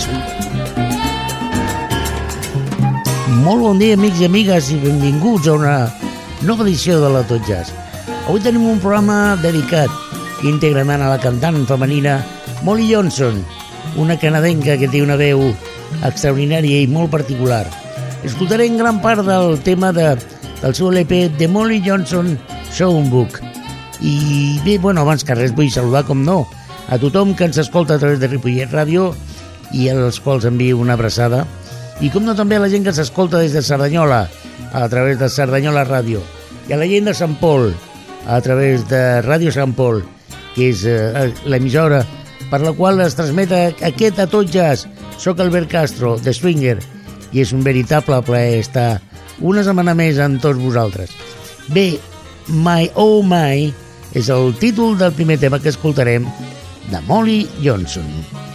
Molt bon dia, amics i amigues, i benvinguts a una nova edició de la Tot Jazz. Avui tenim un programa dedicat íntegrament a la cantant femenina Molly Johnson, una canadenca que té una veu extraordinària i molt particular. Escoltarem gran part del tema del seu LP de Molly Johnson Songbook. I bé, abans que res vull saludar, com no, a tothom que ens escolta a través de Ripollet Ràdio i als quals envio una abraçada. I com no també a la gent que s'escolta des de Cerdanyola, a través de Cerdanyola Ràdio, i a la gent de Sant Pol, a través de Ràdio Sant Pol, que és l'emissora per la qual es transmet aquest A Tot Jazz. Soc Albert Castro, de Swinger, i és un veritable plaer estar una setmana més amb tots vosaltres. Bé, My Oh My és el títol del primer tema que escoltarem de Molly Johnson.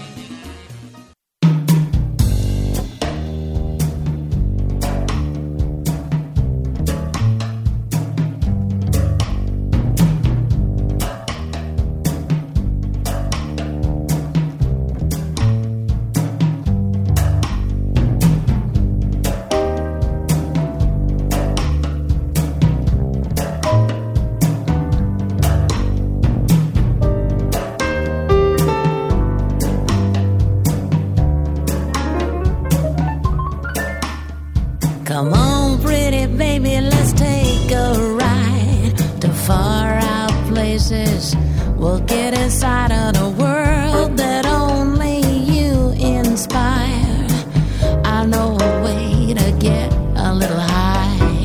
Come on, pretty baby, let's take a ride to far out places. We'll get inside of the world that only you inspire. I know a way to get a little high.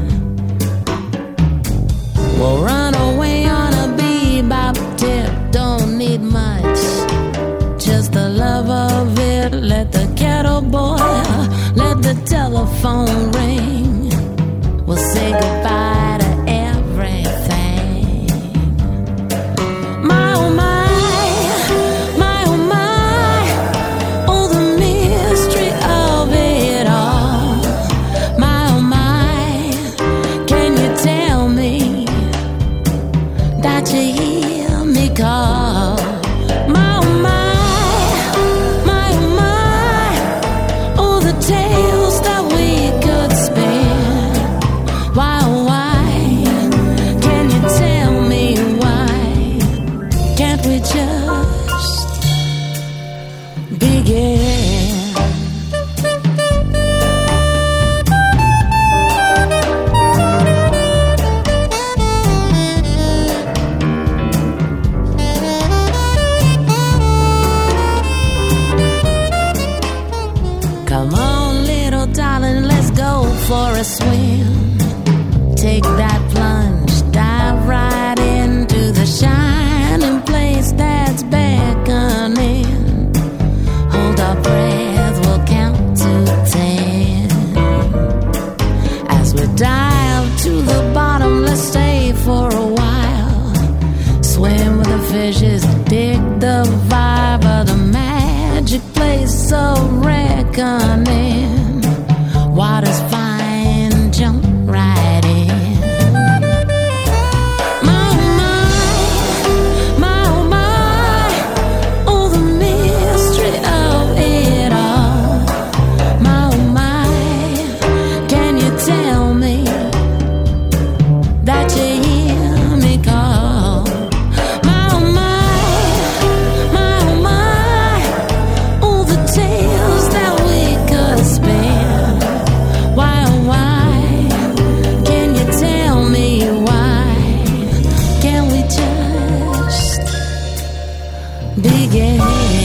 We'll run away on a bebop tip, don't need much, just the love of it. Let the kettle boil, let the telephone ring. We'll say goodbye to everything. My oh my, my oh my, oh the mystery of it all. My oh my, can you tell me that you hear me call? My oh my, tales that we could spin. Why, oh why, can you tell me why? Can't we just begin? Come on, little darling, let's go for a swim. Take that plunge, dive right into the shining place that's beckoning. Hold our breath, we'll count to 10. As we dive to the bottom, let's stay for a while. Swim with the fishes, dig the vibe of the magic place of reckoning. Water's fine, jump right in. My oh my, oh the mystery of it all. My oh my, can you tell me that you hear me call? My oh my, oh the tales that we could spin. Why, oh why, can you tell me why? Can we just begin?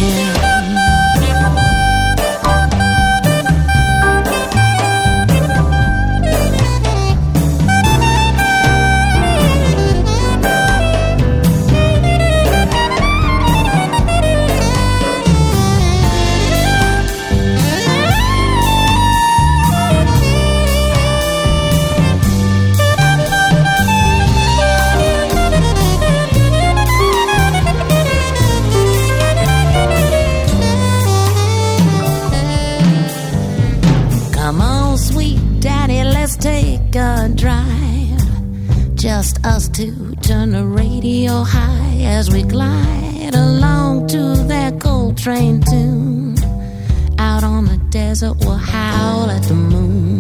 Take a drive, just us two, turn the radio high as we glide along to that Coltrane tune. desert will howl at the moon.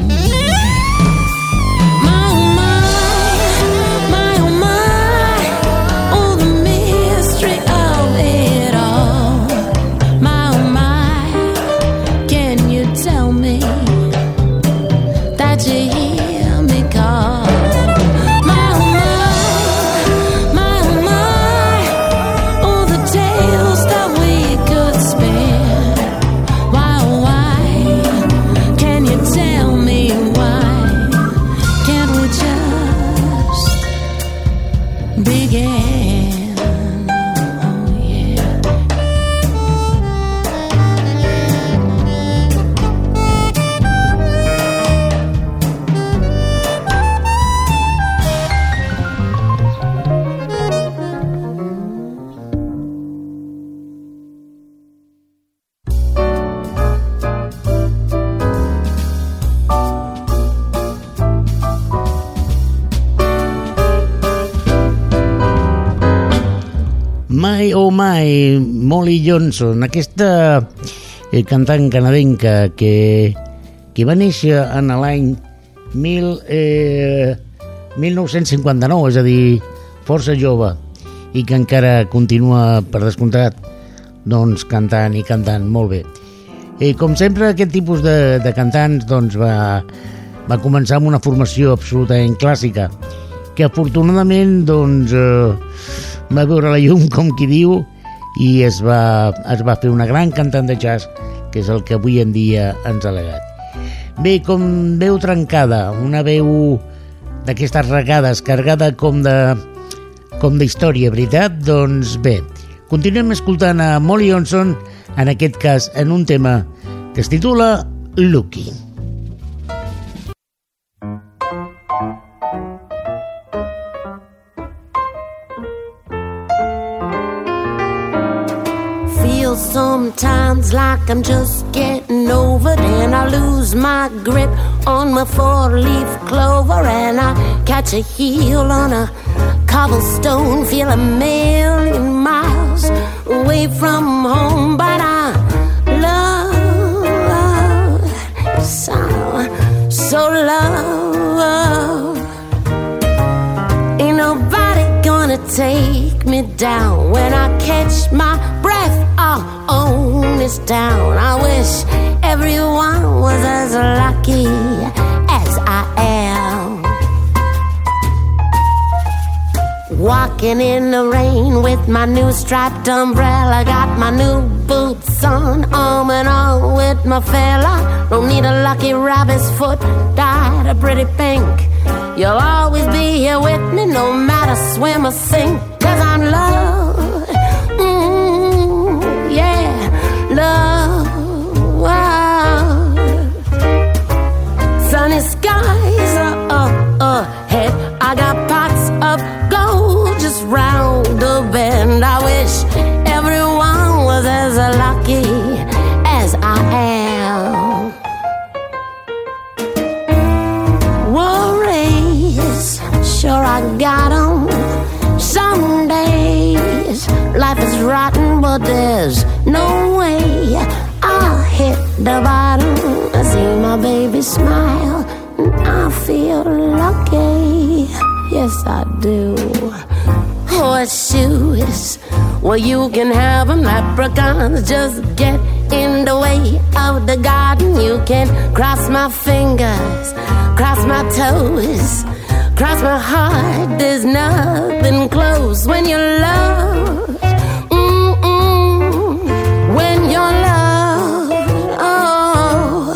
My Oh My, Molly Johnson, aquesta cantant canadenca que va néixer en l'any 1959, és a dir, força jove, i que encara continua, per descomptat, doncs, cantant i cantant molt bé. Com sempre, aquest tipus de cantants doncs, va començar amb una formació absolutament clàssica, que afortunadament doncs, va veure la llum, com qui diu, i es va fer una gran cantant de jazz, que és el que avui en dia ens ha legat. Bé, com veu trencada, una veu d'aquestes regades, carregada com d'història, veritat? Doncs bé, continuem escoltant a Molly Johnson, en aquest cas en un tema que es titula Lucky. Sometimes like I'm just getting over it, and I lose my grip on my four-leaf clover, and I catch a heel on a cobblestone, feel a million miles away from home, but I love so love. Ain't nobody gonna take me down when I catch my breath. I'll own this town. I wish everyone was as lucky as I am. Walking in the rain with my new striped umbrella, got my new boots on, arm in arm with my fella. Don't need a lucky rabbit's foot dyed a pretty pink. You'll always be here with me, no matter swim or sink, 'cause I'm loved. Love, sunny skies ahead. I got pots of gold just round the bend. I wish everyone was as lucky as I am. Worries, sure I got 'em. Some days life is rotten, but there's no way I'll hit the bottom. I see my baby smile and I feel lucky. Yes, I do. Horseshoes, well, you can have them. Leprechauns just get in the way of the garden. You can cross my fingers, cross my toes, cross my heart. There's nothing close when you love. When you're loved, oh,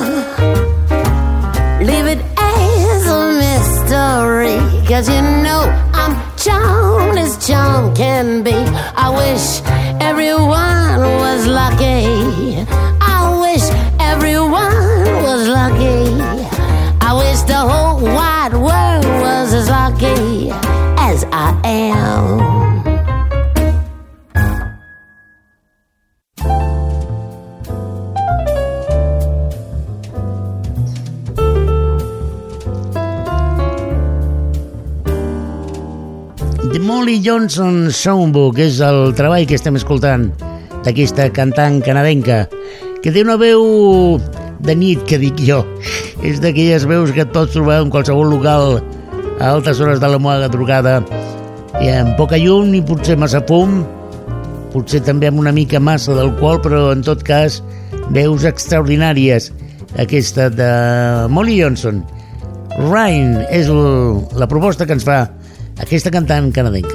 leave it as a mystery, 'cause you know I'm charmed as charm can be. I wish everyone was lucky. I wish everyone was lucky. I wish the whole wide world was as lucky as I am. The Molly Johnson Songbook és el treball que estem escoltant d'aquesta cantant canadenca, que té una veu de nit, que dic jo. És d'aquelles veus que et pots trobar en qualsevol local a altes hores de la madrugada i amb poca llum i potser massa fum, potser també amb una mica massa d'alcohol, però en tot cas veus extraordinàries. Aquesta de Molly Johnson. Rain és la proposta que ens fa aquesta cantant canadenca.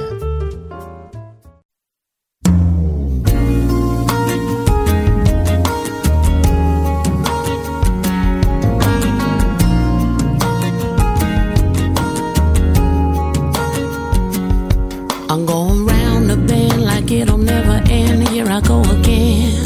I'm going round the bend like it'll never end. Here I go again.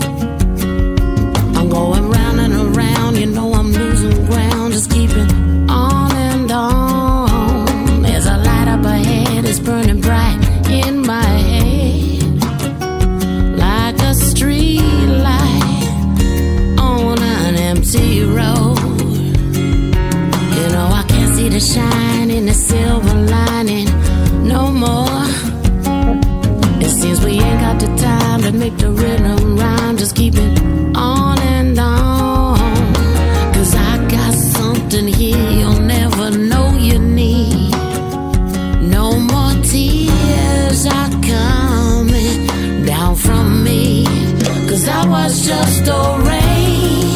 I'm going round and around. You know I'm losing ground. Just keeping on and on. There's a light up ahead. It's burning bright in my head, like a street light on an empty road. You know I can't see the shine in the silver lining no more. It seems we ain't got the time to make the rhythm rhyme. Just keep it on and on, 'cause I got something here you'll never know you need. No more tears are coming down from me, 'cause I was just a rain,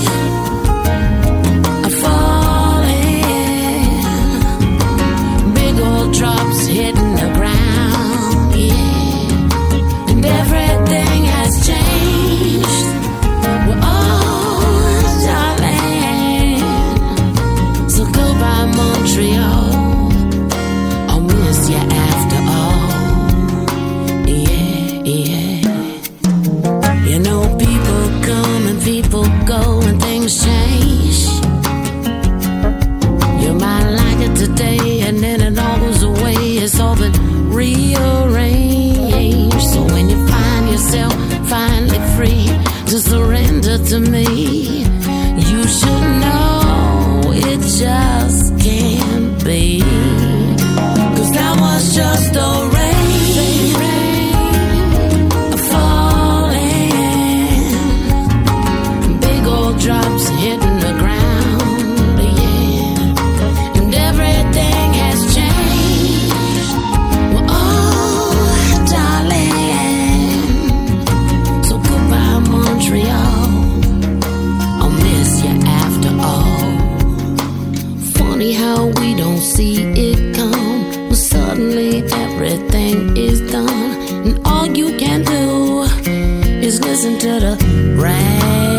a falling, big old drops hitting the ground, yeah. And everything has changed. We're all darling. So goodbye Montreal, I'll miss you after all. Yeah, yeah. You know people come and people go and things change. You might like it today and then it all goes away. It's all been rearranged. So when you find yourself finally free to surrender to me, you should know it just can't be. 'Cause that was just a rain, a falling, big old drops hitting the ground, yeah. And everything has changed. We're all darling. So goodbye Montreal, I'll miss you after all. Funny how we don't see it come, but suddenly everything is done, and all you can do is listen to the rain.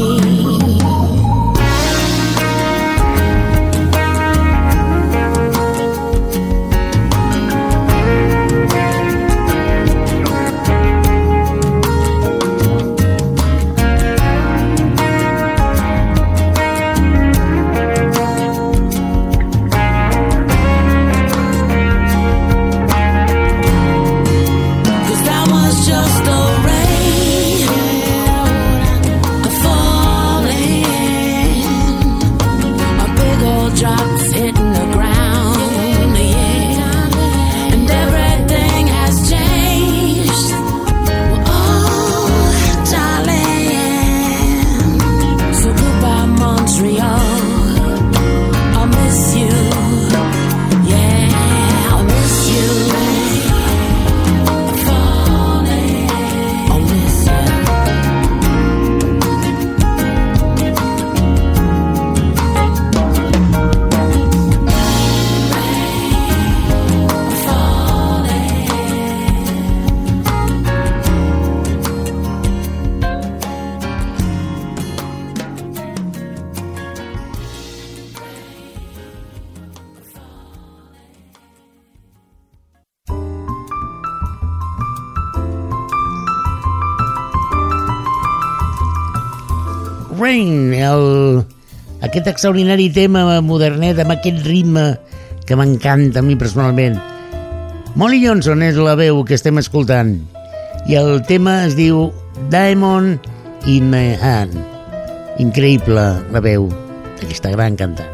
Rain, aquest extraordinari tema modernet amb aquest ritme que m'encanta a mi personalment. Molly Johnson és la veu que estem escoltant i el tema es diu Diamond in My Hand. Increïble la veu d'aquesta gran cantant.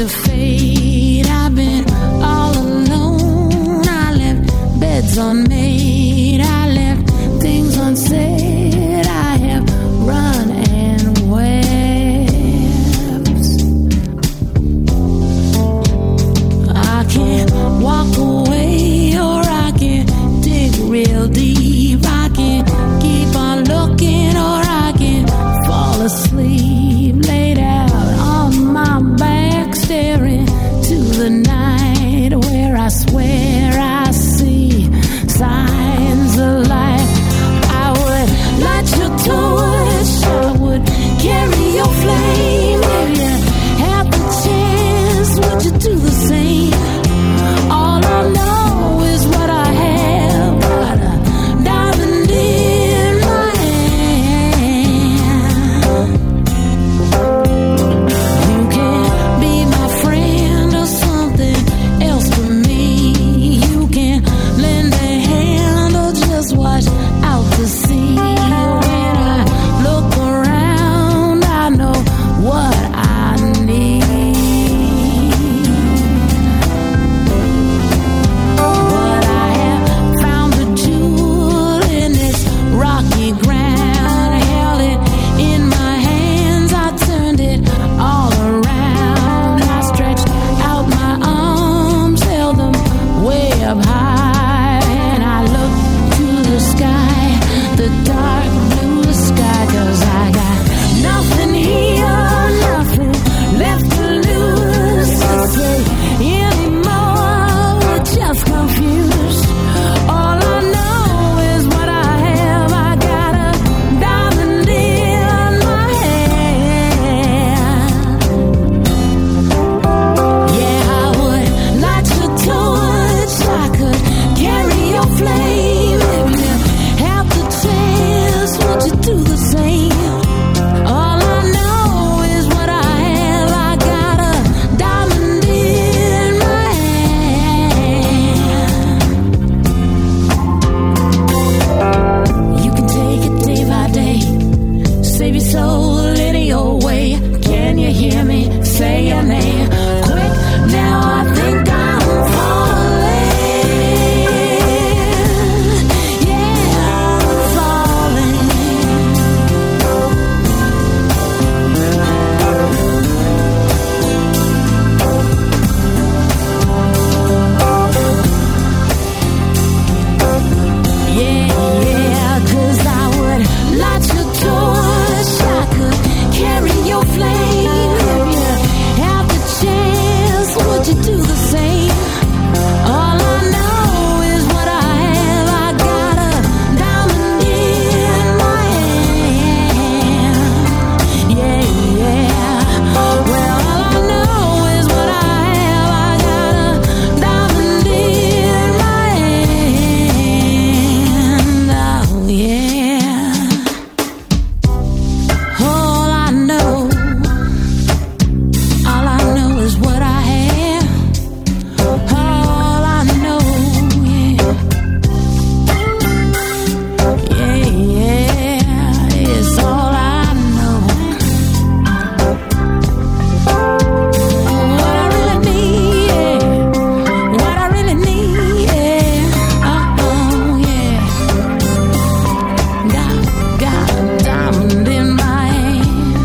to fade. I've been all alone. I left beds unmade. I left things unsaid. I have run and wept. I can walk away or I can dig real deep. I can keep on looking or I can fall asleep, laid out on my back, staring to the night where I swear I see signs of life. I would light your torch, I would carry your flame. If you had the chance, would you do the same? All I know is what I have, got a diamond in my hand. You can be my friend or something else to me. You can lend a hand or just watch out to sea. When I look around, I know what I need. But I have found a jewel in this rocky ground. I held it in my hands, I turned it all around. I stretched out my arms, held them way up high, and I looked to the sky, the dark blue sky, 'cause I got nothing here, nothing left to lose, to say anymore. We're just confused. All I know is what I have. I got a diamond in my hand. Yeah, I would light your torch. I could carry your flame. If you have the chance, would you do the same? All I know is what I have. I got a diamond in my hand. You can take it day by day, save your soul in your way. Can you hear me say your name? Quick, now I think I'm falling. Yeah, I'm falling. Yeah, 'cause I would light your torch. I could carry your flame. If you have the chance, would you do the same? All I know is what I have. I got a diamond in my hand. Yeah, yeah. Well, all I know is what I have. I got a diamond in my hand. Oh, yeah. All I know is what I have. All I know, yeah. Yeah, yeah, it's all I know. What I really need, yeah. What I really need, yeah. Yeah. Got a diamond in my hand.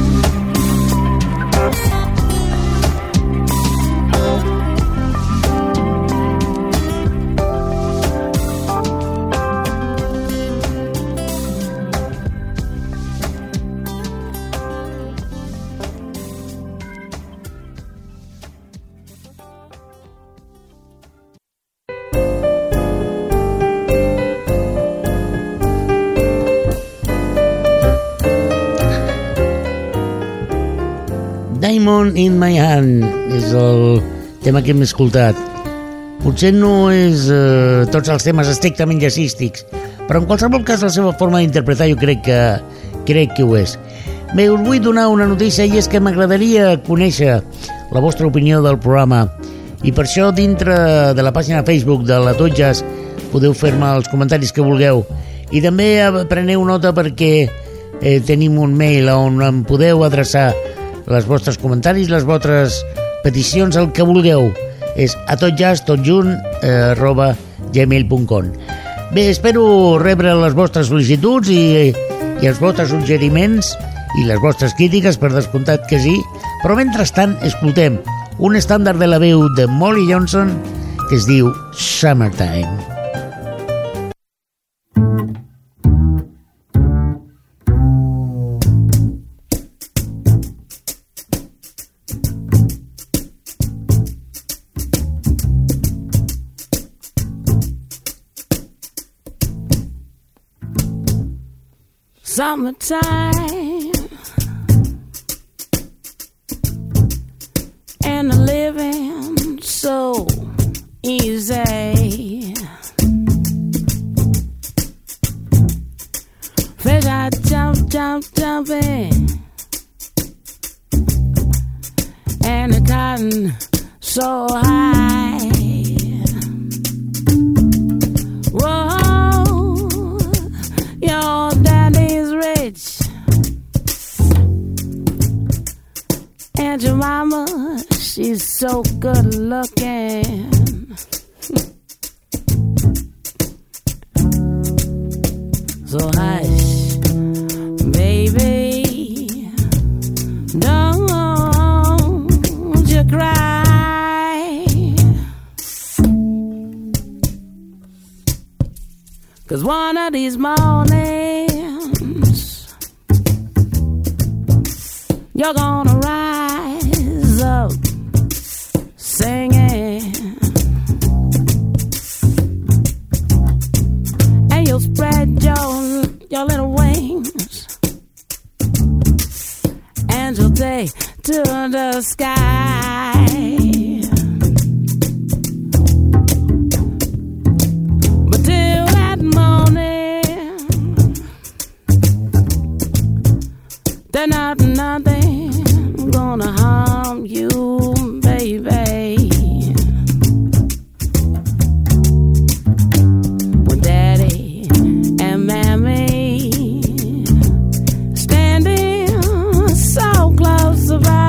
Diamond in my hand és el tema que hem escoltat. Potser no és tots els temes estrictament jazzístics, però en qualsevol cas la seva forma d'interpretar jo crec que ho és. Bé, us vull donar una notícia i és que m'agradaria conèixer la vostra opinió del programa i per això dintre de la pàgina Facebook de la Tot Jazz podeu fer-me els comentaris que vulgueu i també preneu nota perquè tenim un mail on em podeu adreçar els vostres comentaris, les vostres peticions, el que vulgueu. És a totjazz.junt @gmail.com. Bé, espero rebre les vostres sol·licituds i els vostres suggeriments i les vostres crítiques, per descomptat que sí, però mentrestant escoltem un estàndard de la veu de Molly Johnson que es diu Summertime. Summertime and the living so easy. Fish I jumping, and the cotton so high. Whoa, your daddy's rich, and your mama, she's so good looking. So hush, baby, don't you cry, 'cause one of these mornings you're gonna rise up singing, and you'll spread your little wings, and you'll take to the sky. But till that morning, there's nothing gonna harm you, baby. With daddy and mammy standing so close by.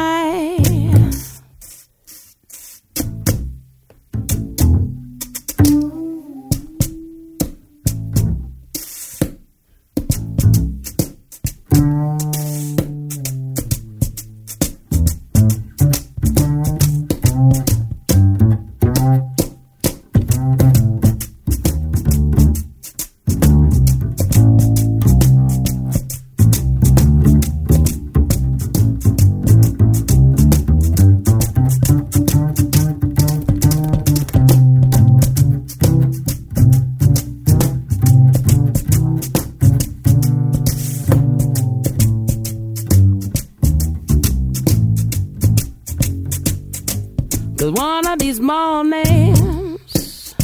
One of these mornings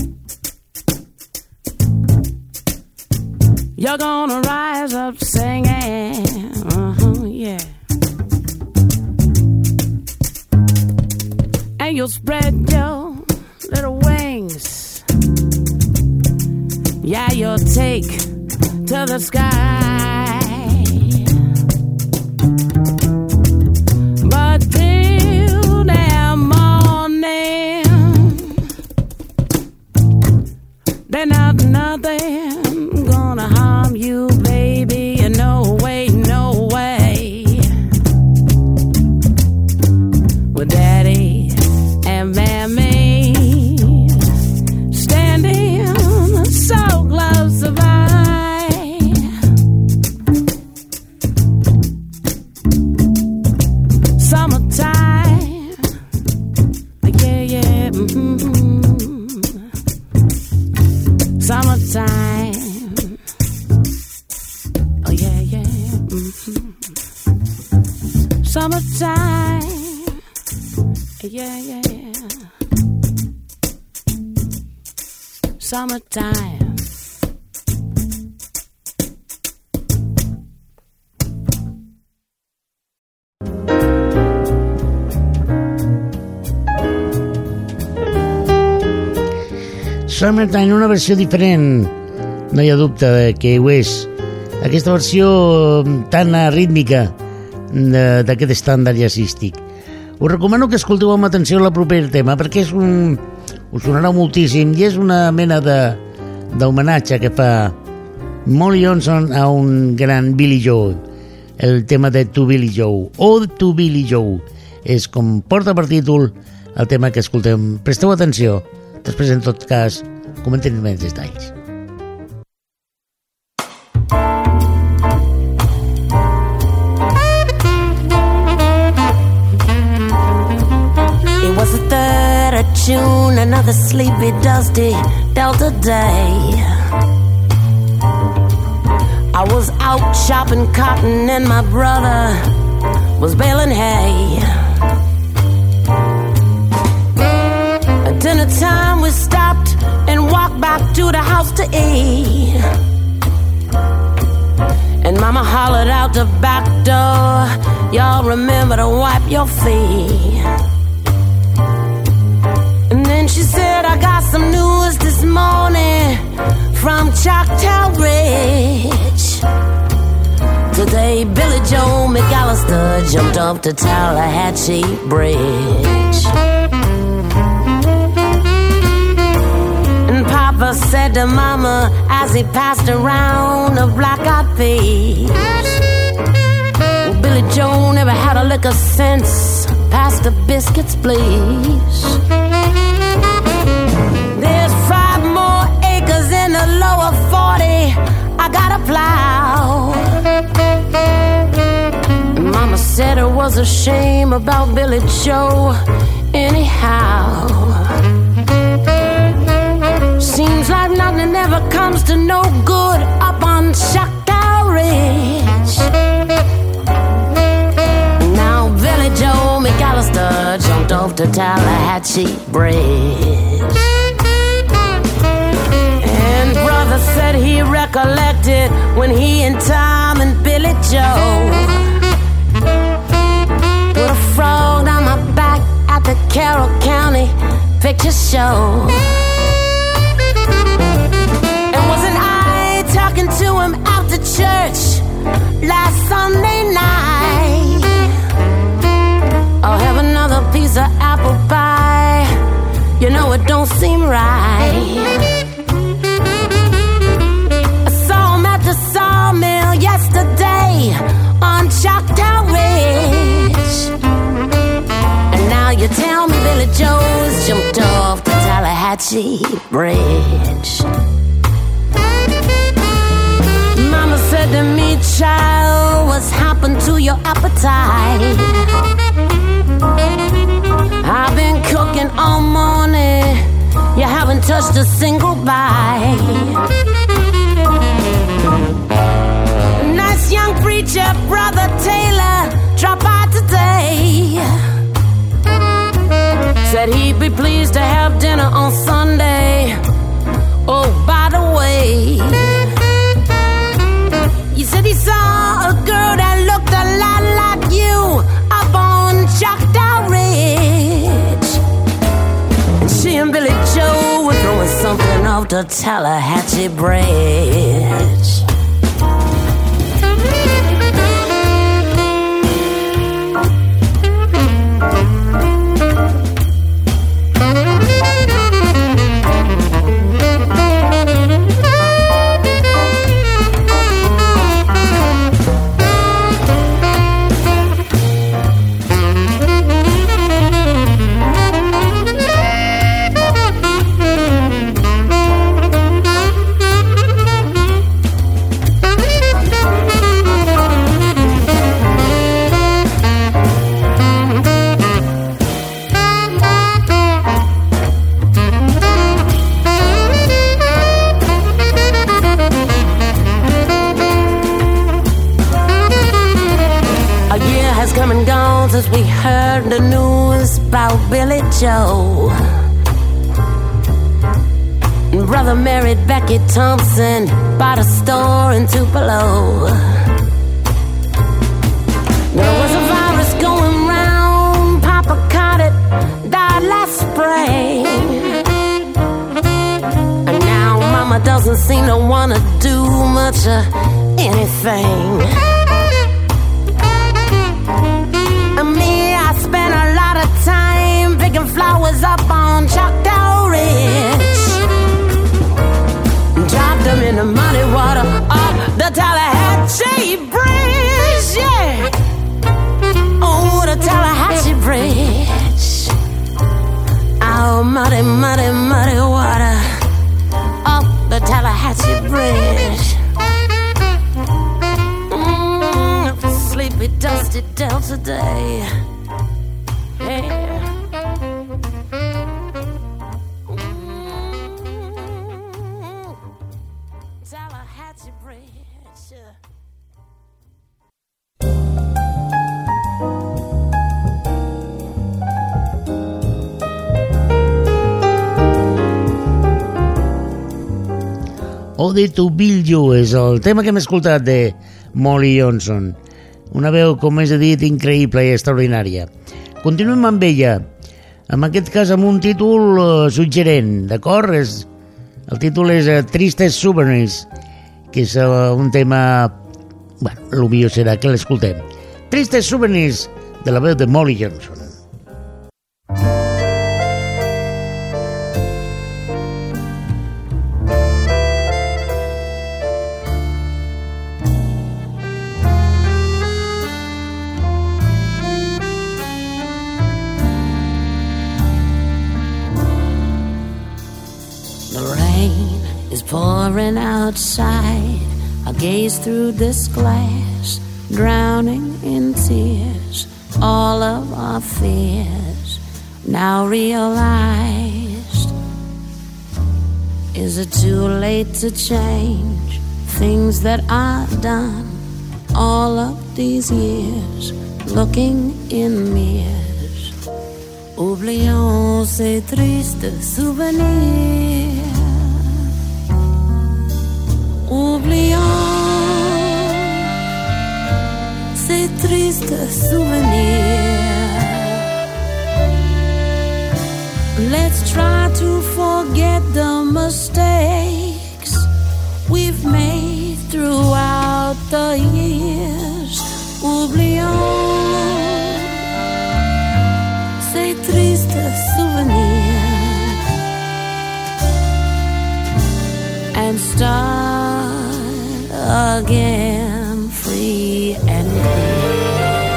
you're gonna rise up singing, yeah, and you'll spread your little wings, yeah, you'll take to the sky. But till that morning, there's nothing gonna harm you, baby. No way, no way. With daddy and mammy standing so close by. Summertime, yeah, yeah, Summertime, oh yeah, yeah, Summertime, yeah, yeah, yeah, Summertime. Summertime, una versió diferent, no hi ha dubte que ho és. Aquesta versió tan rítmica d'aquest estàndard jazzístic. Us recomano que escolteu amb atenció el proper tema, perquè us sonarà moltíssim i és una mena d'homenatge que fa Molly Johnson a un gran Billy Joe. El tema de To Billy Joe, o To Billy Joe, és com porta per títol el tema que escoltem. Presteu atenció, després en tot cas comentem més detalls. It was the 3rd of June, another sleepy, dusty Delta day. I was out shopping cotton and my brother was baling hay. At dinner time we stopped and walked back to the house to eat. And mama hollered out the back door, y'all remember to wipe your feet. And then she said, I got some news this morning from Choctaw Ridge. Today Billy Joe McAllister jumped off the Tallahatchie Bridge. And Papa said to Mama as he passed around a black-eyed peas, well, Billy Joe never had a lick of sense. Pass the biscuits, please. There's 5 more acres in the lower 40 I gotta plow. Mama said it was a shame about Billy Joe anyhow. Seems like nothing ever comes to no good up on Choctaw Ridge. Now Billy Joe McAllister jumped off the Tallahatchie Bridge. And brother said he recollected when he and Tom and Billy Joe put a frog down my back at the Carroll County Picture Show. And wasn't I talking to him after church last Sunday night? I'll have another piece of apple pie. You know it don't seem right. I saw him at the sawmill yesterday on Choctaw Ridge. And now you tell me Billy Joe's jumped off the Tallahatchie Bridge. Mama said to me, child, what's happened to your appetite? I've been cooking all morning, you haven't touched a single bite. Nice young preacher, Brother Taylor, dropped by today. Said he'd be pleased to have dinner on Sunday. Oh, by the way, he said he saw a girl that looked a lot like you up on Choctaw Ridge. And she and Billy Joe were throwing something off the Tallahatchie Bridge. Since we heard the news about Billy Joe. Brother married Becky Thompson, bought a store in Tupelo. There was a virus going round, Papa caught it, died last spring. And now Mama doesn't seem to want to do much of anything. I spent a lot muddy, muddy, muddy water up the Tallahatchie Bridge. Sleepy, dusty Delta day. Yeah. Tallahatchie Bridge. Ode to Bill You és el tema que hem escoltat de Molly Johnson. Una veu, com he dit, increïble i extraordinària. Continuem amb ella, en aquest cas amb un títol suggerent, d'acord? El títol és Tristest Souvenirs, que és un tema... Bueno, el millor serà que l'escoltem. Tristest Souvenirs, de la veu de Molly Johnson. Pouring outside, I gaze through this glass, drowning in tears, all of our fears now realized. Is it too late to change things that are done all of these years, looking in mirrors? Oublions ces tristes souvenirs. Oublions ces tristes souvenirs. Let's try to forget the mistakes we've made throughout the years. Oublions ces tristes souvenirs and start again, free and clear.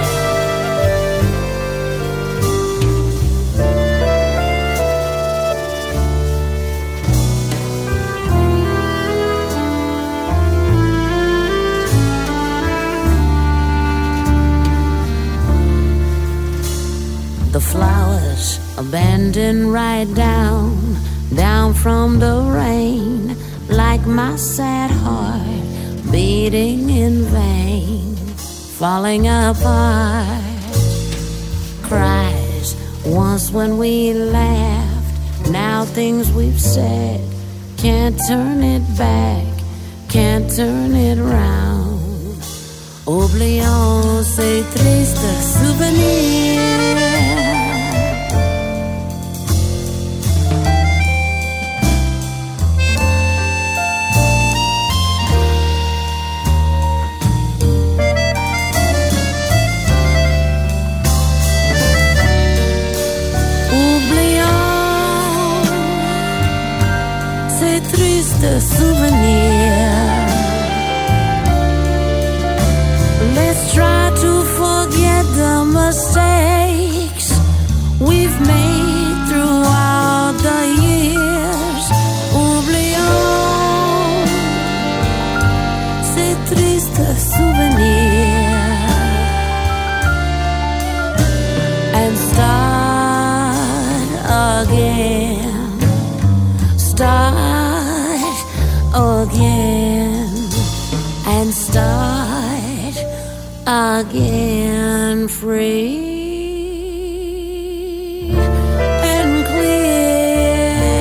The flowers abandoned right down, down from the rain, like my sad heart beating in vain, falling apart. Cries once when we laughed, now things we've said, can't turn it back, can't turn it round. Oublions ces tristes souvenirs. Souvenir. Let's try to forget the mistakes we've made throughout the years. Oublions ces tristes souvenirs and start again. Start again and start again, free and clear.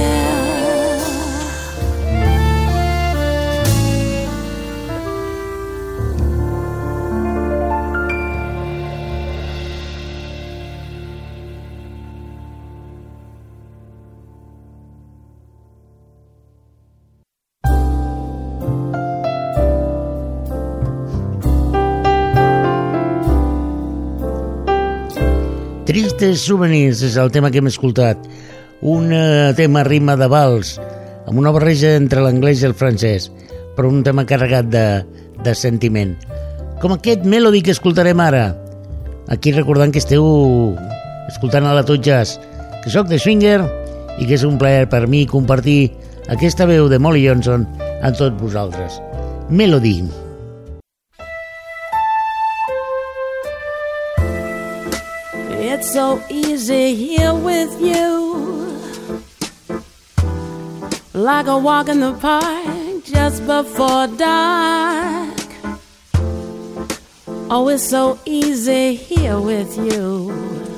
Tristes Souvenirs és el tema que hem escoltat, un tema ritme de vals, amb una barreja entre l'anglès i el francès, però un tema carregat de sentiment. Com aquest Melody que escoltarem ara. Aquí recordant que esteu escoltant a la Tot Jazz, que sóc de Swinger i que és un plaer per mi compartir aquesta veu de Molly Johnson amb tots vosaltres. Melody. It's so easy here with you, like a walk in the park just before dark. Oh, it's so easy here with you,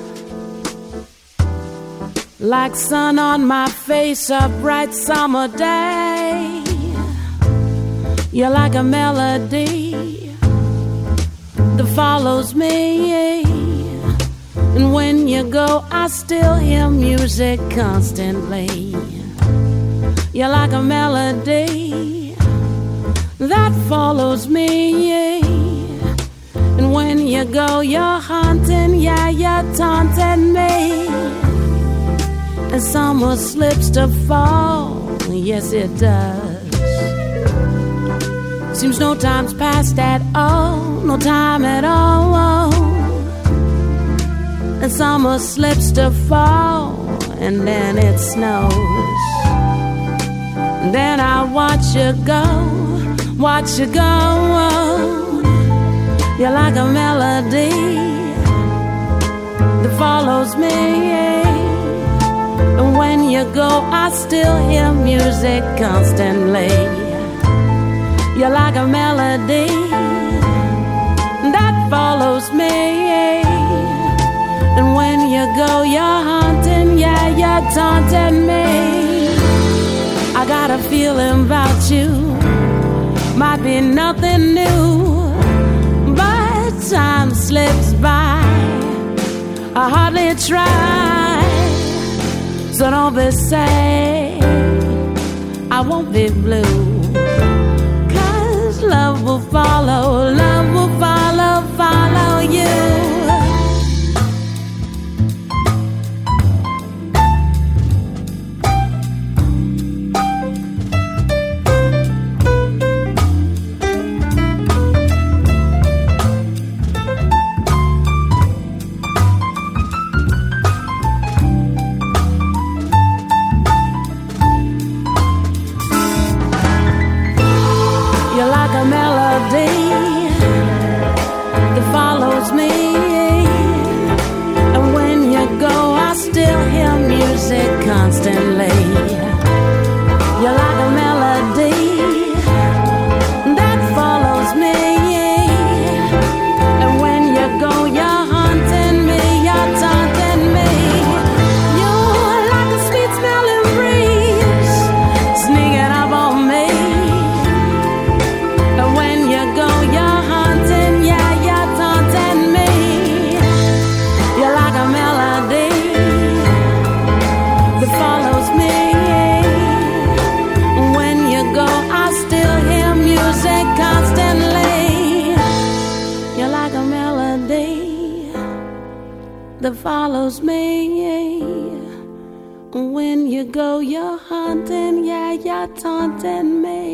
like sun on my face a bright summer day. You're like a melody that follows me, and when you go I still hear music constantly. You're like a melody that follows me, and when you go you're haunting, yeah, you're taunting me. And summer slips to fall, yes it does. Seems no time's passed at all, no time at all. And summer slips to fall, and then it snows. And then I watch you go, watch you go. You're like a melody that follows me, and when you go I still hear music constantly. You're like a melody that follows me, and when you go you're haunting, yeah, you're taunting me. I got a feeling about you, might be nothing new, but time slips by, I hardly try. So don't be sad, I won't be blue, 'cause love will follow, love will follow, follow you. Constantly, you're like a melody that follows me, and when you go you're haunting me, you're taunting me. You're like a sweet smelling breeze sneaking up on me, and when you go you're haunting, yeah, you're taunting me. You're like a melody that follows me, when you go I still hear music constantly. You're like a melody that follows me, when you go you're haunting, yeah, you're taunting me.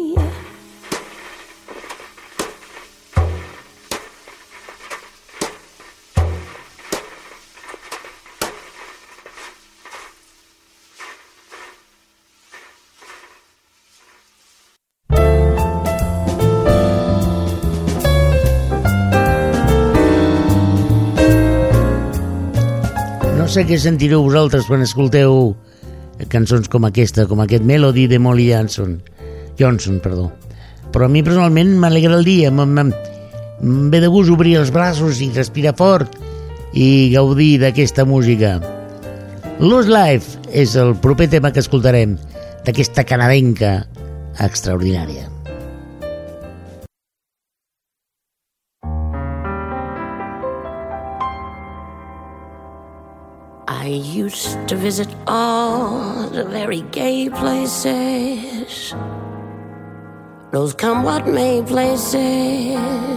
No sé què sentireu vosaltres quan escolteu cançons com aquesta, com aquest Melody de Molly Johnson, però a mi personalment m'alegra el dia, em ve de gust obrir els braços i respirar fort i gaudir d'aquesta música. Lost Life és el proper tema que escoltarem d'aquesta canadenca extraordinària. I used to visit all the very gay places, those come what may places,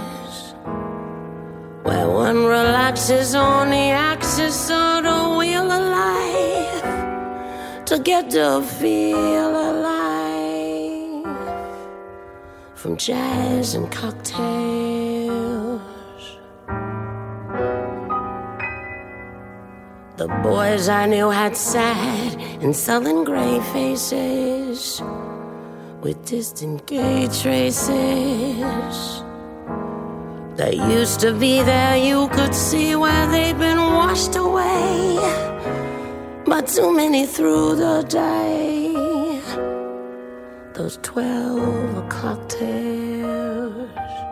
where one relaxes on the axis of the wheel of life to get to feel alive, from jazz and cocktails The boys I knew had sad and sullen gray faces with distant gay traces. They used to be there, you could see where they'd been washed away, but too many through the day. Those 12 o'clock tales.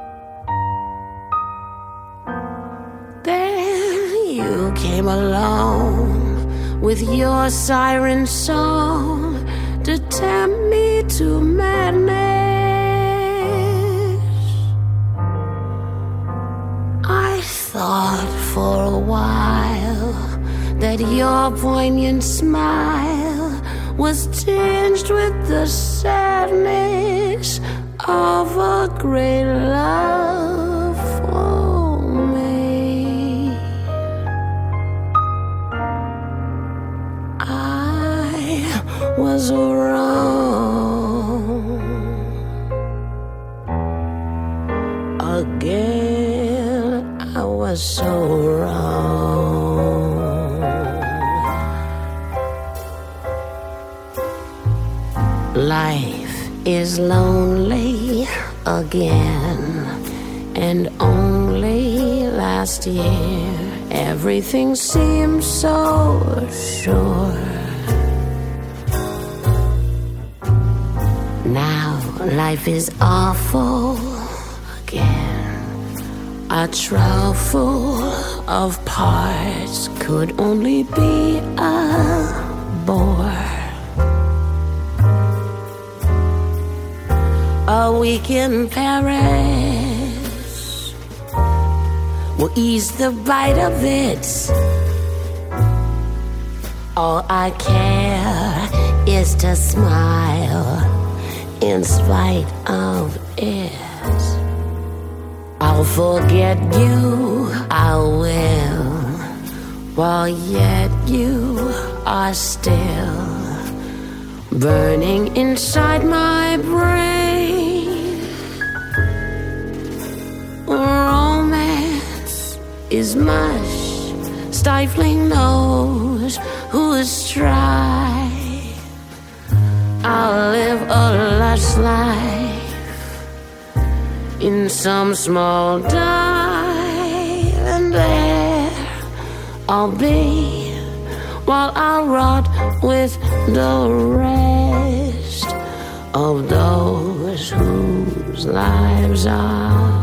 Then you came along with your siren song to tempt me to madness. I thought for a while that your poignant smile was tinged with the sadness of a great love for me. I was wrong again. I was so wrong. Life is lonely again, and only last year everything seemed so sure. Now life is awful again. A trowel full of parts could only be a bore. A week in Paris will ease the bite of it. All I care is to smile in spite of it. I'll forget you, I will, while yet you are still burning inside my brain. Romance is mush, stifling those who strive. I'll live a lush life in some small dive, and there I'll be while I rot with the rest of those whose lives are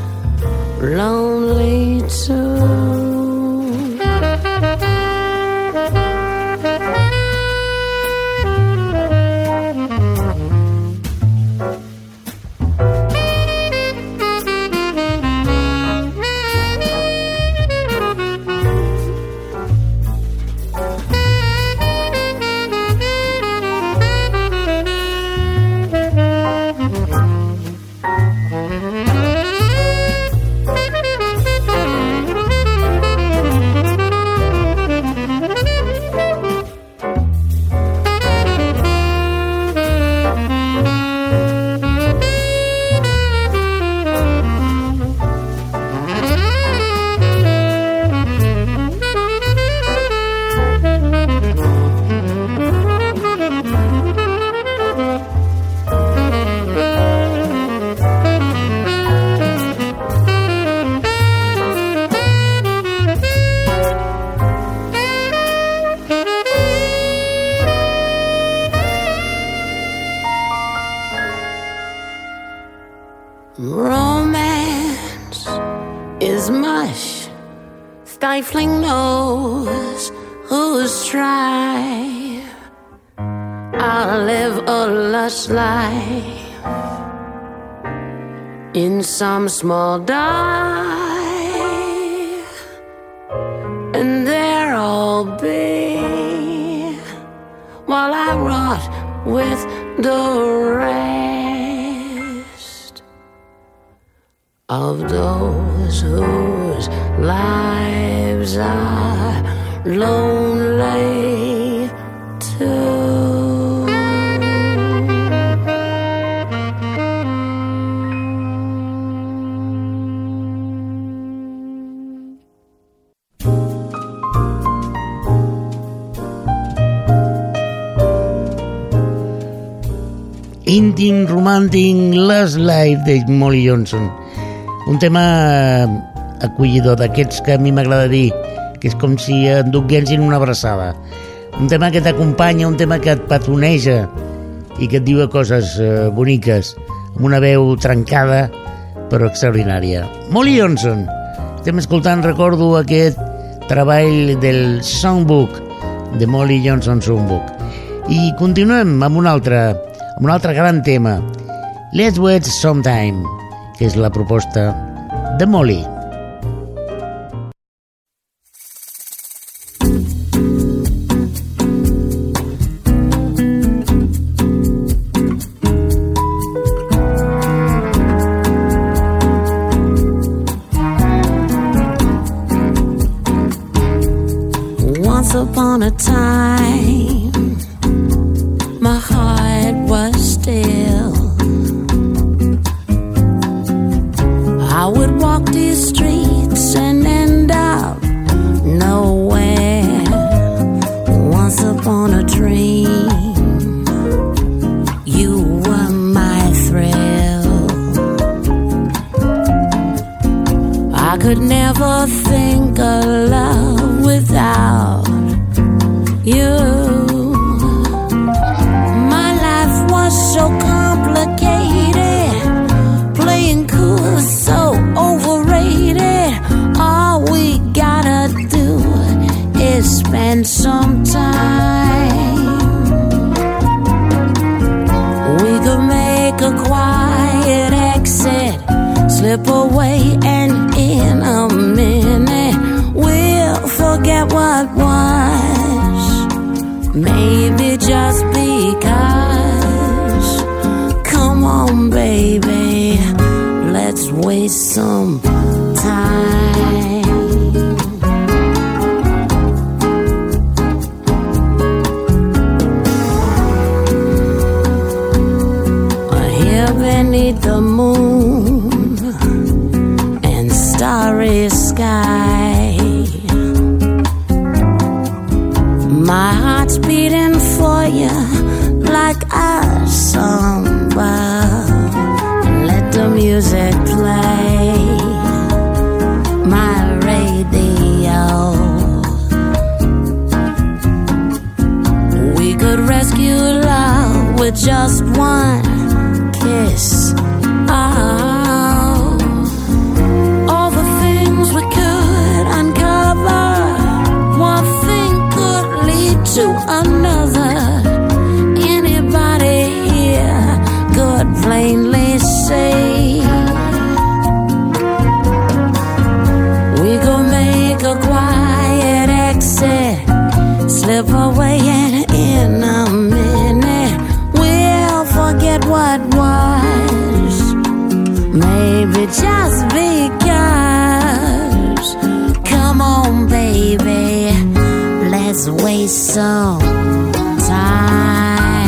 lonely too. Romance is mush, stifling those who strive. I'll live a lush life in some small dive, and there I'll be while I rot with the rest of those whose lives are lonely too. Intim Romantic Last Life de Molly Johnson. Un tema acollidor, d'aquests que a mi m'agrada dir que és com si et duguessin una abraçada. Un tema que t'acompanya, un tema que et patroneja i que et diu coses boniques, amb una veu trencada però extraordinària. Molly Johnson. Estem escoltant, recordo, aquest treball del Songbook, de Molly Johnson Songbook. I continuem amb un altre gran tema, Let's Wait Sometime, que és la proposta de Molly. Once upon a time, my heart was still. I would walk these streets and end up nowhere. Once upon a dream, you were my thrill. I could never think of love without you. My life was so complicated, playing cool, so overrated. All we gotta do is spend some time. We could make a quiet exit, slip away, and in a minute we'll forget what was. Maybe just because. Come on, baby, let's waste some time. Here beneath the moon and starry sky, my heart's beating for you like a samba. Let the music play, my radio. We could rescue love with just one kiss. Oh, all the things we could uncover, one thing could lead to another. Anybody here could plainly say we could make a quiet exit, slip away, and in a minute we'll forget what was. Maybe just because. Come on, baby, let's waste some time.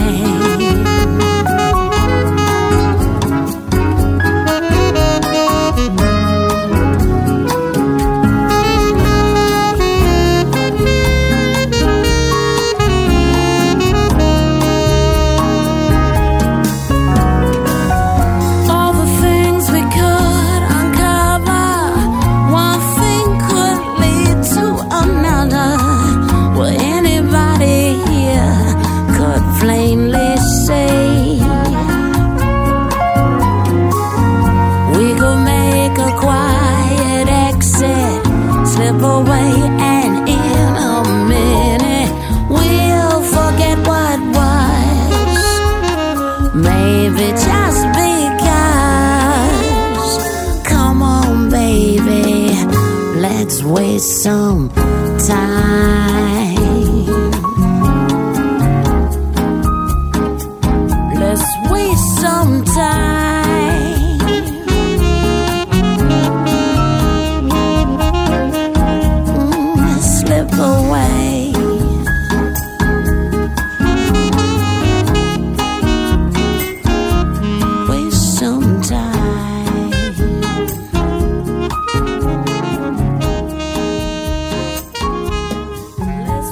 Away, and in a minute we'll forget what was. Maybe just because. Come on, baby, let's waste some time. Let's waste some time. Away. Waste some time. Let's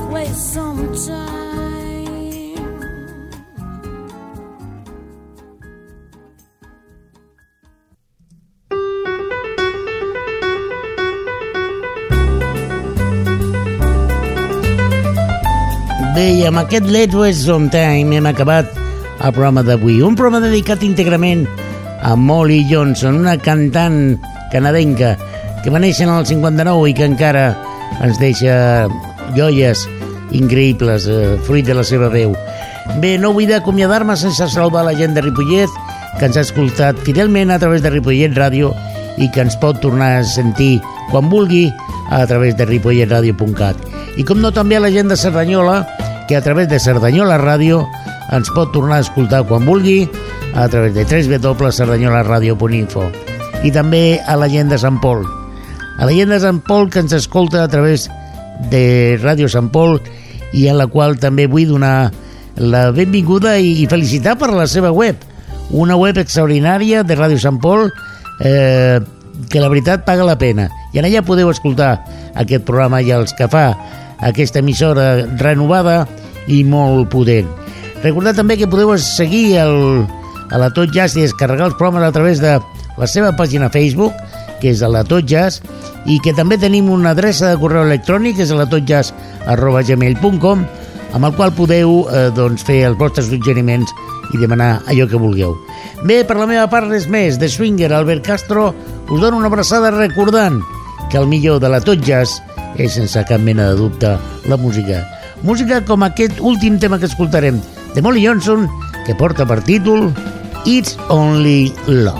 Bé, i amb aquest Let's Waste Some Time hem acabat el programa d'avui. Un programa dedicat íntegrament a Molly Johnson, una cantant canadenca que va néixer en el 59 i que encara ens deixa joies increïbles, fruit de la seva veu. Bé, no vull acomiadar-me sense saludar la gent de Ripollet, que ens ha escoltat fidelment a través de Ripollet Ràdio i que ens pot tornar a sentir quan vulgui a través de ripolletradio.cat. I com no, també a la gent de Cerdanyola, que a través de Cerdanyola Ràdio ens pot tornar a escoltar quan vulgui a través de www.cerdanyolaradio.info. I també a la gent de Sant Pol. A la gent de Sant Pol que ens escolta a través de Ràdio Sant Pol i a la qual també vull donar la benvinguda i felicitar per la seva web. Una web extraordinària de Ràdio Sant Pol que la veritat paga la pena. I en allà podeu escoltar aquest programa i els que fa aquesta emissora renovada i molt potent. Recordeu també que podeu seguir a la Tot Jazz i descarregar els programes a través de la seva pàgina Facebook, que és a la Tot Jazz, i que també tenim una adreça de correu electrònic, que és a la totjazz@gmail.com, amb el qual podeu fer els vostres suggeriments i demanar allò que vulgueu. Bé, per la meva part res més. De Swinger, Albert Castro, us dono una abraçada recordant que el millor de la Tot Jazz és sense cap mena de dubte la música. Música com aquest últim tema que escoltarem de Molly Johnson, que porta per títol It's Only Love.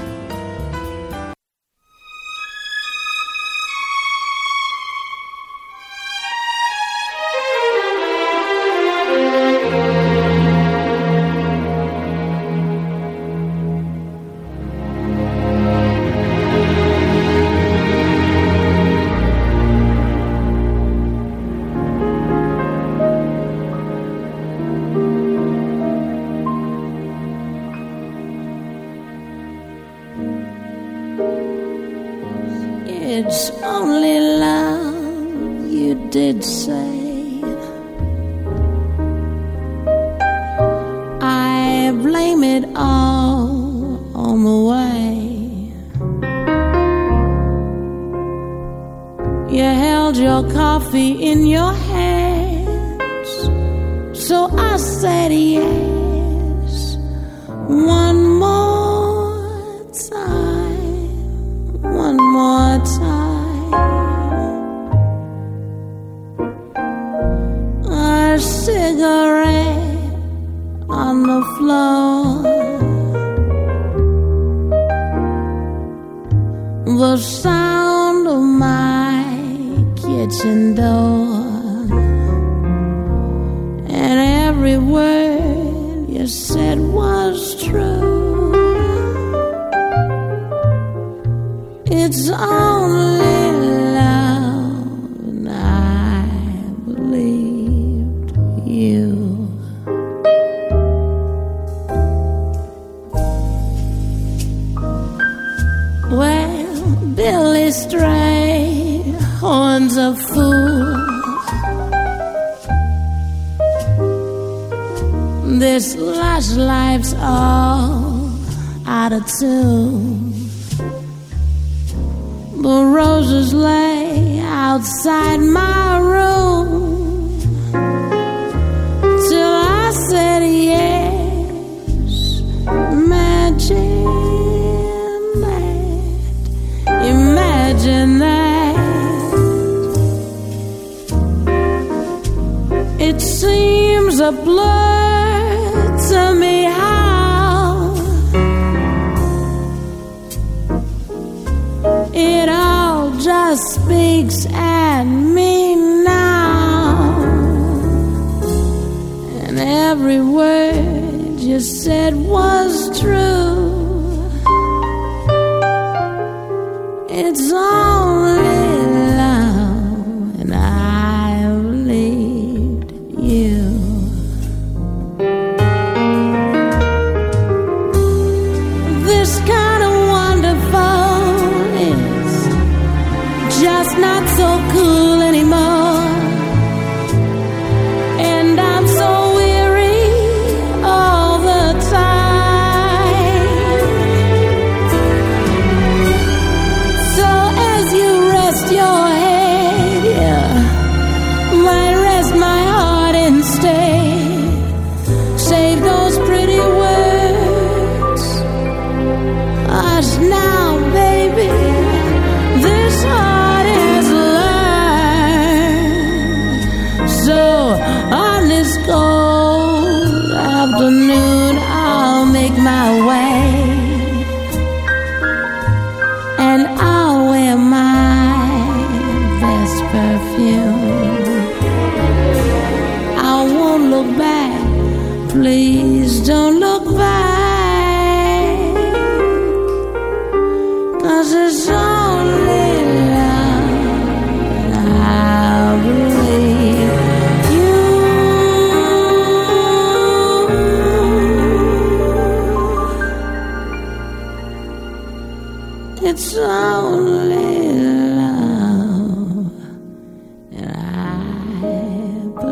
It's only love, you did say. I blame it all on the way you held your coffee in your hands. So I said yes, one more time, one more time. A cigarette on the floor, the sound of my kitchen door, and every word you said was true. It's only love, and I believed you. Well, Billy Strayhorn's a fool. This lush life's all out of tune. The roses lay outside my room till I said yes. Imagine that. It seems a blur to me how it all just speaks at me now, and every word you said was true. It's only love, and I believed you. This kind of wonderful is just not so cool anymore, and I'm so weary all the time. Please don't look back, 'cause it's only love that I believe. It's only love that I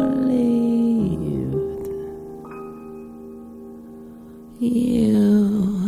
believed you.